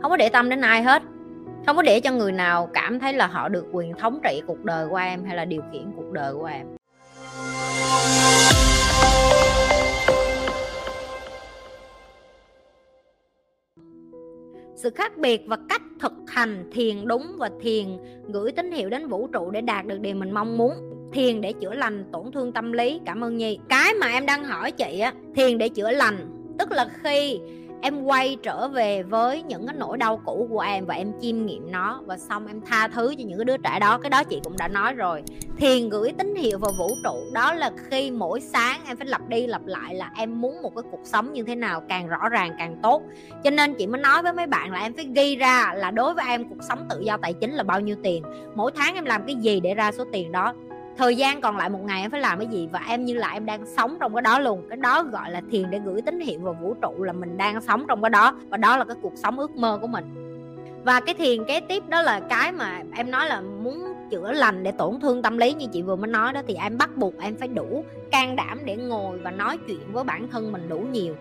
không có để tâm đến ai hết, không có để cho người nào cảm thấy là họ được quyền thống trị cuộc đời của em hay là điều khiển cuộc đời của em. Sự khác biệt và cách thực hành thiền đúng và thiền gửi tín hiệu đến vũ trụ để đạt được điều mình mong muốn. Thiền để chữa lành tổn thương tâm lý. Cảm ơn Nhi. Cái mà em đang hỏi chị á, thiền để chữa lành, tức là khi em quay trở về với những cái nỗi đau cũ của em và em chiêm nghiệm nó, và xong em tha thứ cho những cái đứa trẻ đó. Cái đó chị cũng đã nói rồi. Thiền gửi tín hiệu vào vũ trụ, đó là khi mỗi sáng em phải lặp đi lặp lại là em muốn một cái cuộc sống như thế nào, càng rõ ràng càng tốt. Cho nên chị mới nói với mấy bạn là em phải ghi ra là đối với em cuộc sống tự do tài chính là bao nhiêu tiền, mỗi tháng em làm cái gì để ra số tiền đó, thời gian còn lại một ngày em phải làm cái gì, và em như là em đang sống trong cái đó luôn. Cái đó gọi là thiền để gửi tín hiệu vào vũ trụ là mình đang sống trong cái đó, và đó là cái cuộc sống ước mơ của mình. Và cái thiền kế tiếp đó là cái mà em nói là muốn chữa lành để tổn thương tâm lý như chị vừa mới nói đó, thì em bắt buộc em phải đủ can đảm để ngồi và nói chuyện với bản thân mình đủ nhiều.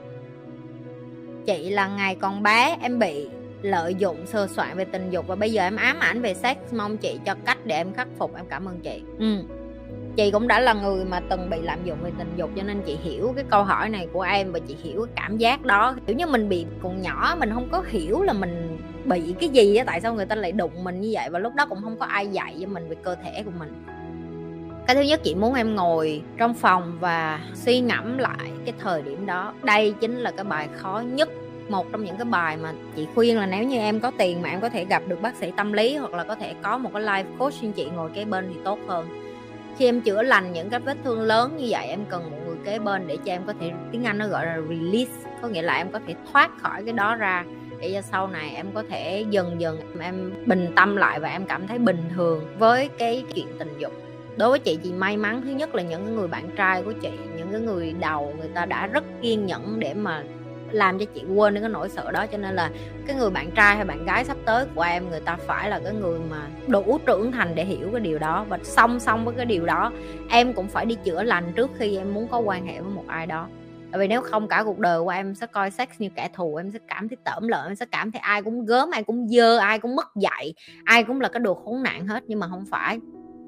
Chị là ngày còn bé em bị lợi dụng sờ soạn về tình dục, và bây giờ em ám ảnh về sex, mong chị cho cách để em khắc phục. Em cảm ơn chị. Chị cũng đã là người mà từng bị lạm dụng về tình dục, cho nên chị hiểu cái câu hỏi này của em, và chị hiểu cái cảm giác đó. Kiểu như mình bị còn nhỏ, mình không có hiểu là mình bị cái gì á, tại sao người ta lại đụng mình như vậy, và lúc đó cũng không có ai dạy cho mình về cơ thể của mình. Cái thứ nhất, chị muốn em ngồi trong phòng và suy ngẫm lại cái thời điểm đó. Đây chính là cái bài khó nhất, một trong những cái bài mà chị khuyên là nếu như em có tiền mà em có thể gặp được bác sĩ tâm lý, hoặc là có thể có một cái life coach như chị ngồi kế bên thì tốt hơn. Khi em chữa lành những cái vết thương lớn như vậy, em cần một người kế bên để cho em có thể, tiếng Anh nó gọi là release, có nghĩa là em có thể thoát khỏi cái đó ra, để cho sau này em có thể dần dần em bình tâm lại và em cảm thấy bình thường với cái chuyện tình dục. Đối với chị may mắn thứ nhất là những người bạn trai của chị, những cái người đầu, người ta đã rất kiên nhẫn để mà làm cho chị quên đi cái nỗi sợ đó. Cho nên là cái người bạn trai hay bạn gái sắp tới của em, người ta phải là cái người mà đủ trưởng thành để hiểu cái điều đó. Và song song với cái điều đó, em cũng phải đi chữa lành trước khi em muốn có quan hệ với một ai đó. Tại vì nếu không, cả cuộc đời của em sẽ coi sex như kẻ thù, em sẽ cảm thấy tởm lợn, em sẽ cảm thấy ai cũng gớm, ai cũng dơ, ai cũng mất dạy, ai cũng là cái đồ khốn nạn hết. Nhưng mà không phải.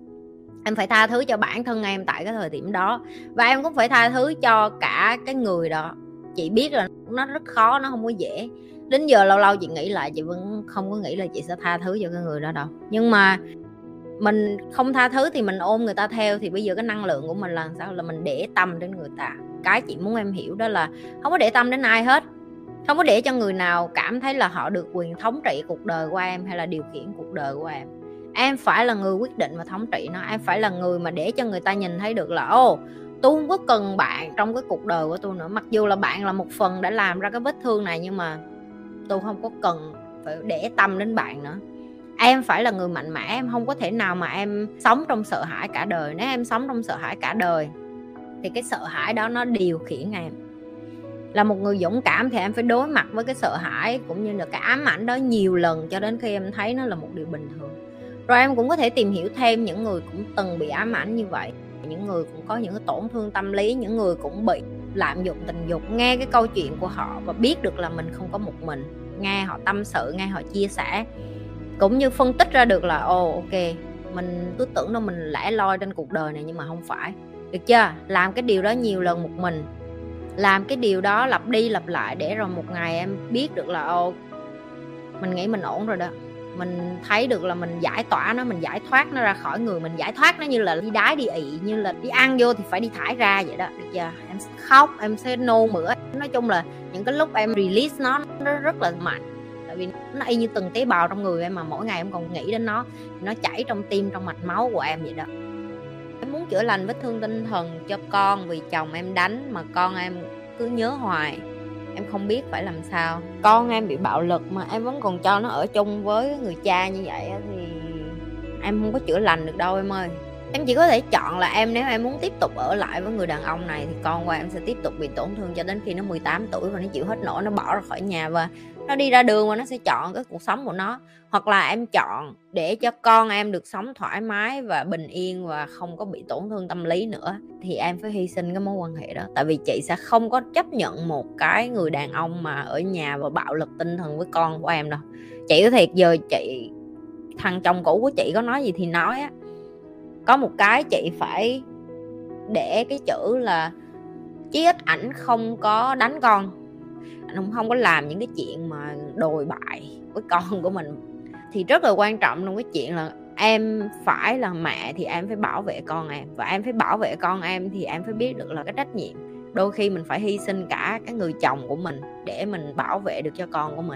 Em phải tha thứ cho bản thân em tại cái thời điểm đó, và em cũng phải tha thứ cho cả cái người đó. Chị biết là nó rất khó, nó không có dễ. Đến giờ lâu lâu chị nghĩ lại, chị vẫn không có nghĩ là chị sẽ tha thứ cho cái người đó đâu. Nhưng mà mình không tha thứ thì mình ôm người ta theo, thì bây giờ cái năng lượng của mình là sao? Là mình để tâm đến người ta. Cái chị muốn em hiểu đó là không có để tâm đến ai hết, không có để cho người nào cảm thấy là họ được quyền thống trị cuộc đời của em hay là điều khiển cuộc đời của em. Em phải là người quyết định và thống trị nó. Em phải là người mà để cho người ta nhìn thấy được là tôi không có cần bạn trong cái cuộc đời của tôi nữa. Mặc dù là bạn là một phần đã làm ra cái vết thương này, nhưng mà tôi không có cần phải để tâm đến bạn nữa. Em phải là người mạnh mẽ. Em không có thể nào mà em sống trong sợ hãi cả đời. Nếu em sống trong sợ hãi cả đời thì cái sợ hãi đó nó điều khiển em. Là một người dũng cảm thì em phải đối mặt với cái sợ hãi cũng như là cái ám ảnh đó nhiều lần, cho đến khi em thấy nó là một điều bình thường. Rồi em cũng có thể tìm hiểu thêm những người cũng từng bị ám ảnh như vậy, những người cũng có những cái tổn thương tâm lý, những người cũng bị lạm dụng tình dục. Nghe cái câu chuyện của họ và biết được là mình không có một mình. Nghe họ tâm sự, nghe họ chia sẻ, cũng như phân tích ra được là ok, mình cứ tưởng đâu mình lẻ loi trên cuộc đời này, nhưng mà không phải. Được chưa? Làm cái điều đó nhiều lần một mình, làm cái điều đó lặp đi lặp lại, để rồi một ngày em biết được là mình nghĩ mình ổn rồi đó. Mình thấy được là mình giải tỏa nó, mình giải thoát nó ra khỏi người mình. Giải thoát nó như là đi đái đi ị, như là đi ăn vô thì phải đi thải ra vậy đó. Được chưa? Em sẽ khóc, em sẽ nôn mửa. Nói chung là những cái lúc em release nó rất là mạnh. Tại vì nó y như từng tế bào trong người em, mà mỗi ngày em còn nghĩ đến nó chảy trong tim, trong mạch máu của em vậy đó. Em muốn chữa lành vết thương tinh thần cho con vì chồng em đánh, mà con em cứ nhớ hoài. Em không biết phải làm sao. Con em bị bạo lực mà em vẫn còn cho nó ở chung với người cha như vậy thì em không có chữa lành được đâu em ơi. Em chỉ có thể chọn là nếu em muốn tiếp tục ở lại với người đàn ông này thì con của em sẽ tiếp tục bị tổn thương cho đến khi nó 18 tuổi và nó chịu hết nổi, nó bỏ ra khỏi nhà. Và nó đi ra đường và nó sẽ chọn cái cuộc sống của nó. Hoặc là em chọn để cho con em được sống thoải mái và bình yên và không có bị tổn thương tâm lý nữa, thì em phải hy sinh cái mối quan hệ đó. Tại vì chị sẽ không có chấp nhận một cái người đàn ông mà ở nhà và bạo lực tinh thần với con của em đâu. Chị có thiệt, giờ chị, thằng chồng cũ của chị có nói gì thì nói á, có một cái chị phải để cái chữ là chí ít ảnh không có đánh con, ảnh không có làm những cái chuyện mà đồi bại với con của mình. Thì rất là quan trọng trong cái chuyện là em phải là mẹ thì em phải bảo vệ con em, và em phải bảo vệ con em thì em phải biết được là cái trách nhiệm đôi khi mình phải hy sinh cả cái người chồng của mình để mình bảo vệ được cho con của mình.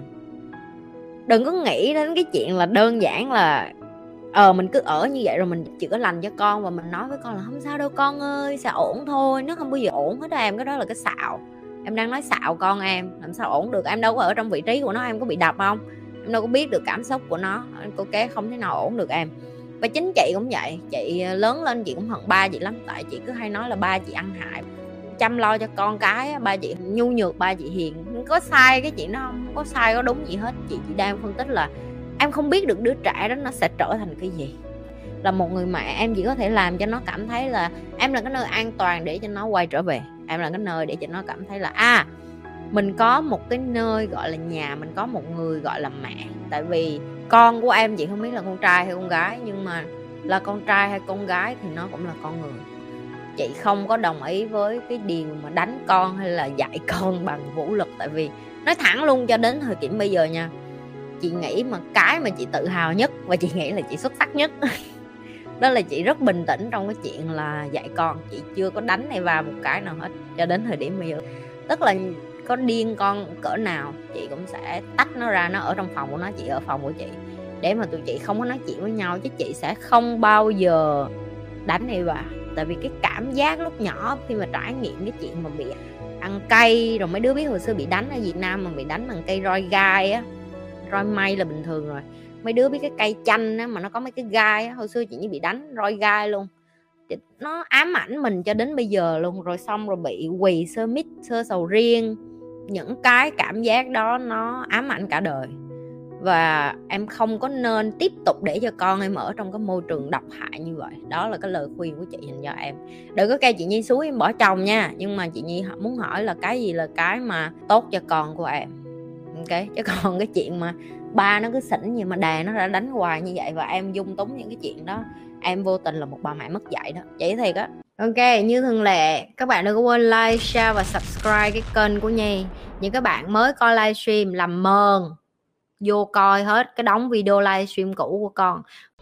Đừng có nghĩ đến cái chuyện là đơn giản là mình cứ ở như vậy rồi mình chữa lành cho con và mình nói với con là không sao đâu con ơi, sẽ ổn thôi. Nó không bao giờ ổn hết em, cái đó là cái xạo. Em đang nói xạo con em, làm sao ổn được. Em đâu có ở trong vị trí của nó, em có bị đập không? Em đâu có biết được cảm xúc của nó. Ok, không thể nào ổn được em. Và chính chị cũng vậy. Chị lớn lên chị cũng hận ba chị lắm. Tại chị cứ hay nói là ba chị ăn hại, chăm lo cho con cái. Ba chị nhu nhược, ba chị hiền. Không có sai cái chuyện đó, không có sai có đúng gì hết. Chị chỉ đang phân tích là em không biết được đứa trẻ đó nó sẽ trở thành cái gì. Là một người mẹ, em chỉ có thể làm cho nó cảm thấy là em là cái nơi an toàn để cho nó quay trở về. Em là cái nơi để cho nó cảm thấy là mình có một cái nơi gọi là nhà, mình có một người gọi là mẹ. Tại vì con của em, chị không biết là con trai hay con gái, nhưng mà là con trai hay con gái thì nó cũng là con người. Chị không có đồng ý với cái điều mà đánh con hay là dạy con bằng vũ lực. Tại vì nói thẳng luôn, cho đến thời điểm bây giờ nha, chị nghĩ mà cái mà chị tự hào nhất và chị nghĩ là chị xuất sắc nhất đó là chị rất bình tĩnh trong cái chuyện là dạy con. Chị chưa có đánh hay va một cái nào hết cho đến thời điểm bây giờ. Tức là có điên con cỡ nào chị cũng sẽ tách nó ra, nó ở trong phòng của nó, chị ở phòng của chị, để mà tụi chị không có nói chuyện với nhau. Chứ chị sẽ không bao giờ đánh hay va. Tại vì cái cảm giác lúc nhỏ khi mà trải nghiệm cái chuyện mà bị ăn cây, rồi mấy đứa biết hồi xưa bị đánh ở Việt Nam mà bị đánh bằng cây roi gai á, roi mây là bình thường rồi. Mấy đứa biết cái cây chanh á mà nó có mấy cái gai á, hồi xưa chị như bị đánh roi gai luôn. Nó ám ảnh mình cho đến bây giờ luôn. Rồi xong rồi bị quỳ sơ mít, sơ sầu riêng. Những cái cảm giác đó nó ám ảnh cả đời. Và em không có nên tiếp tục để cho con em ở trong cái môi trường độc hại như vậy. Đó là cái lời khuyên của chị dành cho em. Đừng có kêu chị Nhi xúi em bỏ chồng nha. Nhưng mà chị Nhi muốn hỏi là cái gì là cái mà tốt cho con của em. Ok, chứ còn cái chuyện mà ba nó cứ xỉn gì mà đè nó đã đánh hoài như vậy và em dung túng những cái chuyện đó, em vô tình là một bà mẹ mất dạy đó, chỉ thiệt á. Ok, như thường lệ, các bạn đừng có quên like, share và subscribe cái kênh của Nhi. Những các bạn mới coi livestream làm mờn vô coi hết cái đống video livestream cũ của con.